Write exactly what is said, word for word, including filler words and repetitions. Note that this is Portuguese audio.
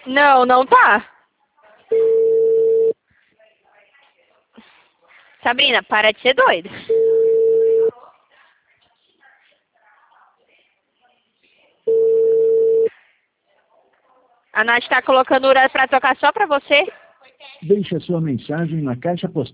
Não, não tá. Sabrina, para de ser doida. A Nath tá colocando o horário pra tocar só pra você. Deixe a sua mensagem na caixa postal.